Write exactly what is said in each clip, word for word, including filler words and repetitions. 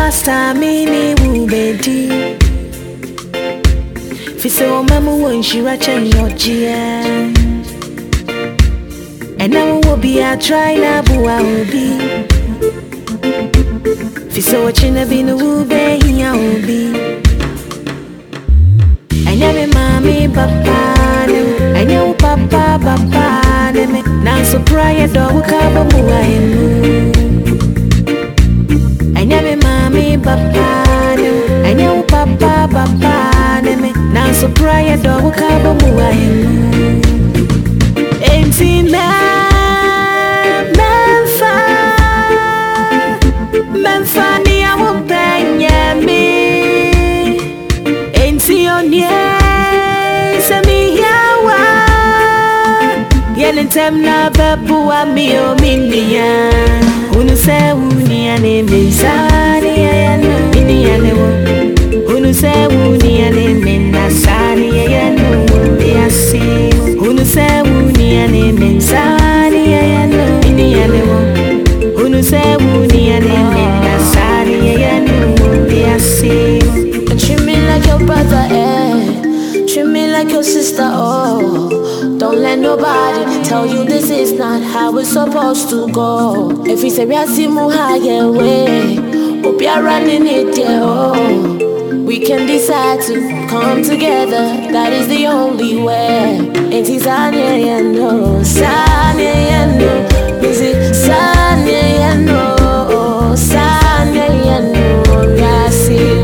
rasta mini wubedi. Fise o mamu won shira chen yojia. And now will be a try na bua obi. Fise o chine bi no ube hiya obi. Anyame mami papa ne, anyawu papa papa ne me. Na so prayer do ukaba muwa emu. Anyame mami papa ne, anyawu papa papa ne me. Na so prayer do ukaba muwa emu. Enti me memfa, memfa ni awu benyami. Enti onye se mi yawa, yelentem na bebu wa mi o minia. Unu se uni ane mensani ya no mini ane wo. Unu se uni ane mensani ya no yasi. Unu se uni ane mensani ya no mini ane wo. Unu se uni ane mensani ya no yasi. Treat me like your brother, eh? Treat me like your sister, oh. Don't let nobody tell you this is not how it's supposed to go. If we say we are simu higher way, hope you're running it, yeah, oh. We can decide to come together, that is the only way. Ain't he Sanya, yeah, no. Sanya, yeah, no. Is it Sanya, yeah, no. Sanya, yeah, no. Yasimu.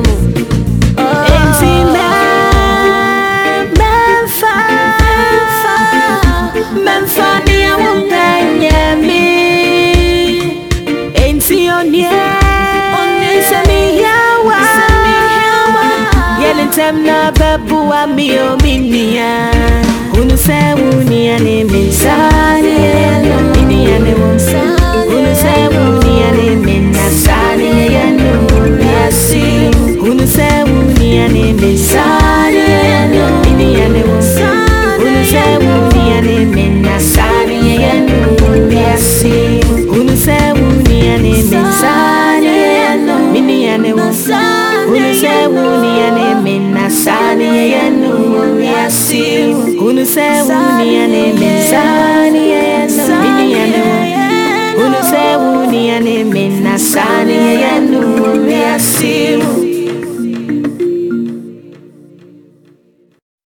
Yelentem na bebu wa mi o minia. Unu se uni ane mensani ya no mini ane wo. Unu se uni ane mensani ya no yasi. Unu se uni ane mensani ya no mini ane wo. Unu se uni ane mensani ya no yasi. Unu se uni ane mensani ya no mini ane wo. Unu se uni ane mensani ya no yasi. Unu se uni ane mensani ya no mini ane wo. Unu se uni ane mensani ya no yasi.